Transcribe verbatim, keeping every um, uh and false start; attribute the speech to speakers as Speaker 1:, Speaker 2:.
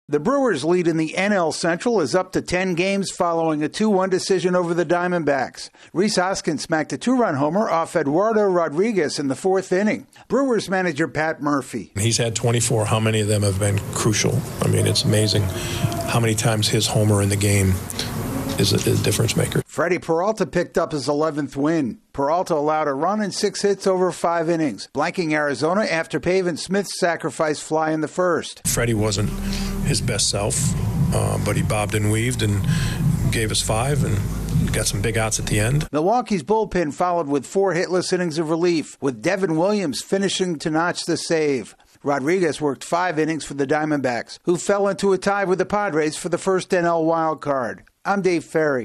Speaker 1: The Brewers' lead in the N L Central is up to ten games following a two one decision over the Diamondbacks. Rhys Hoskins smacked a two-run homer off Eduardo Rodriguez in the fourth inning. Brewers manager Pat Murphy.
Speaker 2: He's had twenty-four. How many of them have been crucial? I mean, it's amazing how many times his homer in the game is a, a difference maker.
Speaker 1: Freddie Peralta picked up his eleventh win. Peralta allowed a run and six hits over five innings, blanking Arizona after Pavin Smith's sacrifice fly in the first.
Speaker 2: Freddie wasn't his best self, uh, but he bobbed and weaved and gave us five and got some big outs at the end.
Speaker 1: Milwaukee's bullpen followed with four hitless innings of relief, with Devin Williams finishing to notch the save. Rodriguez worked five innings for the Diamondbacks, who fell into a tie with the Padres for the first N L wild card. I'm Dave Ferry.